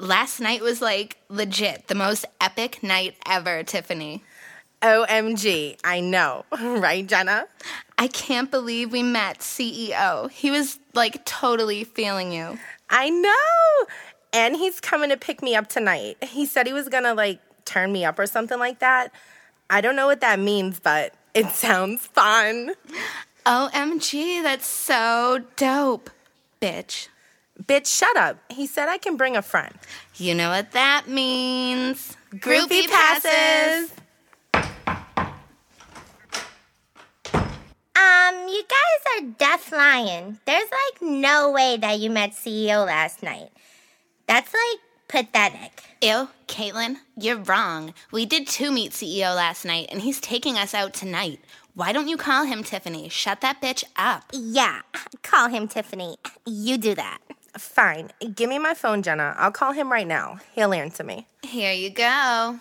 Last night was, like, legit the most epic night ever, Tiffany. OMG, I know. Right, Jenna? I can't believe we met CEO. He was, like, totally feeling you. I know. And he's coming to pick me up tonight. He said he was gonna, like, turn me up or something like that. I don't know what that means, but it sounds fun. OMG, that's so dope, bitch. Bitch, shut up. He said I can bring a friend. You know what that means. Groupie passes. You guys are deaf lying. There's like no way that you met CEO last night. That's like pathetic. Ew, Caitlin, you're wrong. We did too meet CEO last night, and he's taking us out tonight. Why don't you call him, Tiffany? Shut that bitch up. Yeah, call him Tiffany. You do that. Fine. Give me my phone, Jenna. I'll call him right now. He'll answer me. Here you go.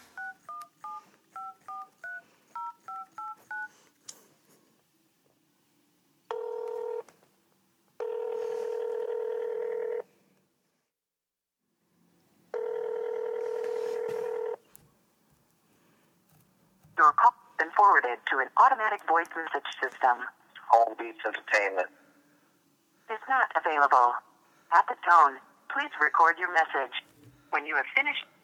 Your call has been forwarded to an automatic voice message system. Home Beats Entertainment. Is not available. At the tone, please record your message. When you have finished